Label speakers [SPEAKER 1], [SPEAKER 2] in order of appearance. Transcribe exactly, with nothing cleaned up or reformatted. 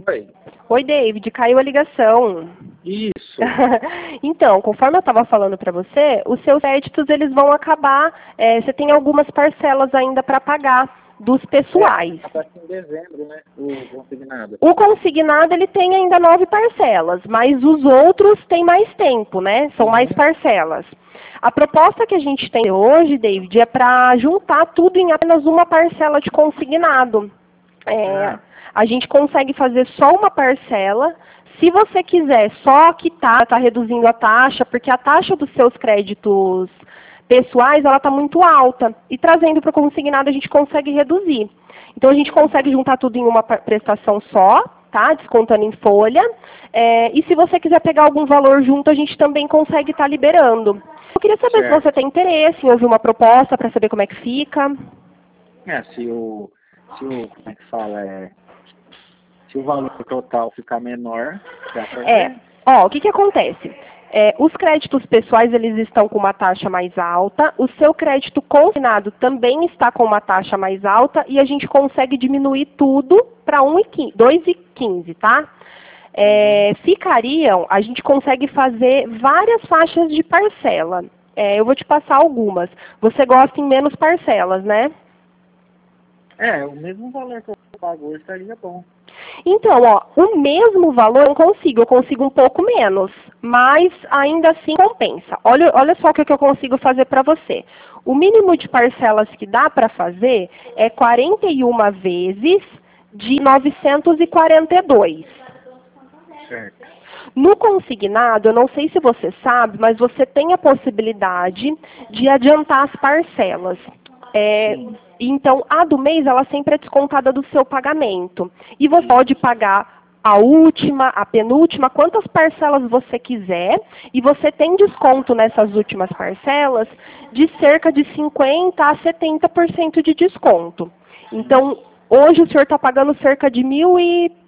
[SPEAKER 1] Oi.
[SPEAKER 2] Oi, David, caiu a ligação.
[SPEAKER 1] Isso.
[SPEAKER 2] Então, conforme eu estava falando para você, os seus créditos eles vão acabar, é, você tem algumas parcelas ainda para pagar dos pessoais.
[SPEAKER 1] É, acaba em dezembro, né? O consignado.
[SPEAKER 2] O consignado ele tem ainda nove parcelas, mas os outros têm mais tempo, né? São
[SPEAKER 1] Uhum.
[SPEAKER 2] mais parcelas. A proposta que a gente tem hoje, David, é para juntar tudo em apenas uma parcela de consignado. É,
[SPEAKER 1] Ah.
[SPEAKER 2] A gente consegue fazer só uma parcela. Se você quiser só quitar, está reduzindo a taxa, porque a taxa dos seus créditos pessoais ela está muito alta. E trazendo para o consignado a gente consegue reduzir. Então a gente consegue juntar tudo em uma prestação só, tá? Descontando em folha. É, e se você quiser pegar algum valor junto, a gente também consegue estar tá liberando. Eu queria saber
[SPEAKER 1] Certo.
[SPEAKER 2] se você tem interesse em ouvir uma proposta para saber como é que fica.
[SPEAKER 1] É, se o, se o, como é que fala, é, se o valor total ficar menor, dá pra
[SPEAKER 2] É,
[SPEAKER 1] ver.
[SPEAKER 2] ó, o que que acontece? É, os créditos pessoais, eles estão com uma taxa mais alta, o seu crédito consignado também está com uma taxa mais alta e a gente consegue diminuir tudo para dois e quinze, tá? É, ficariam, a gente consegue fazer várias faixas de parcela. É, eu vou te passar algumas. Você gosta em menos parcelas, né?
[SPEAKER 1] É, o mesmo valor que eu pago hoje estaria bom.
[SPEAKER 2] Então, ó, o mesmo valor eu não consigo, eu consigo um pouco menos, mas ainda assim compensa. Olha, olha só o que, que eu consigo fazer para você. O mínimo de parcelas que dá para fazer é quarenta e uma vezes de novecentos e quarenta e dois.
[SPEAKER 1] Certo.
[SPEAKER 2] No consignado, eu não sei se você sabe, mas você tem a possibilidade de adiantar as parcelas. É, então, a do mês, ela sempre é descontada do seu pagamento. E você pode pagar a última, a penúltima, quantas parcelas você quiser. E você tem desconto nessas últimas parcelas de cerca de cinquenta a setenta por cento de desconto. Então, hoje o senhor está pagando cerca de mil e